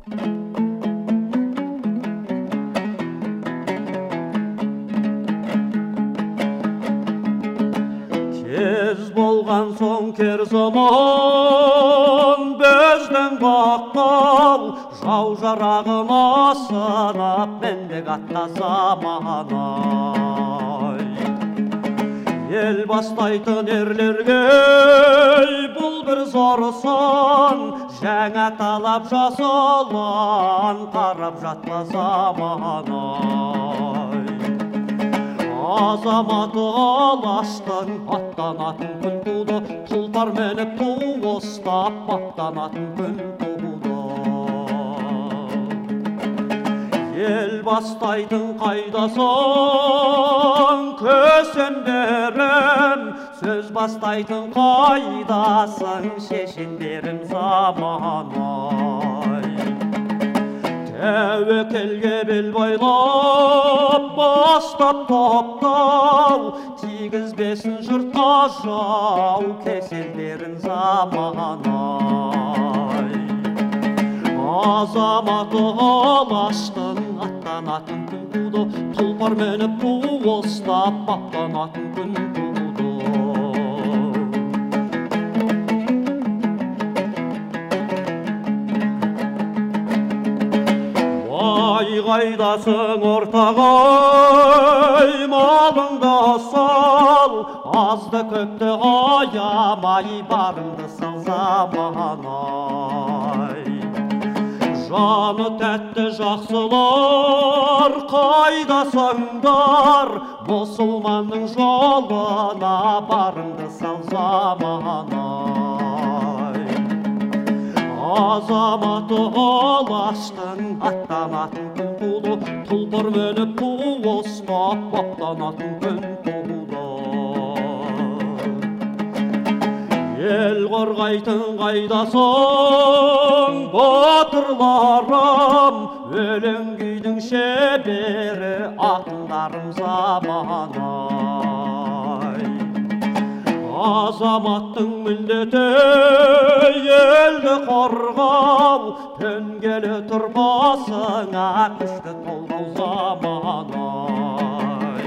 Kez болған соң кер заман біздің бақпал жау жарағына сынап мендік атта заман-ай. Ел бастайтын ерлерге бұл бір зор сан, жаңа талап жасалан қарап жатма заман-ай. Азаматы алаштың аттанатын күн туды, тұлпар мініп ту ұстап аттанатын күн туды. Ел бастайтын қайдасың көсендерім, сөз бастайтын қайдасың шешендерім заман-ай. Тәуекелге бел байлап бастап топтау, тигізбесін жұртқа жау кеселдерін заман-ай. Азаматы алаштың аттанатын күн туды, тұлпар мініп ту ұстап аттанатын күн туды. Қайдасың ортағай, малыңды сал, азды көпті аямай, барыңды сал заман-ай. Жаны тәтті жақсылар, қайдасыңдар, мұсылманның жолына барыңды сал заман-ай. Азаматы алаштың аттанатын күн туды, тұлпар мініп ту ұстап аттанатын күн туды. Ел қорғайтын қайдасың батырларым, өлең күйдің шебері ақындарым заман-ай. Азаматтың міндеті елді қорғау, төнгелі тұрмасыңа күшті толғау заман-ай.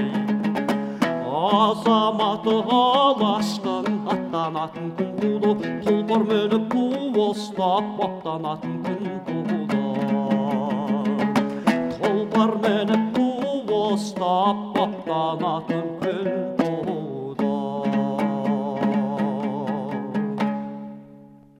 Азаматы алаштың аттанатын күн туды, тұлпар мініп ту ұстап аттанатын күн туды. Тұлпар мініп ту ұстап аттанатын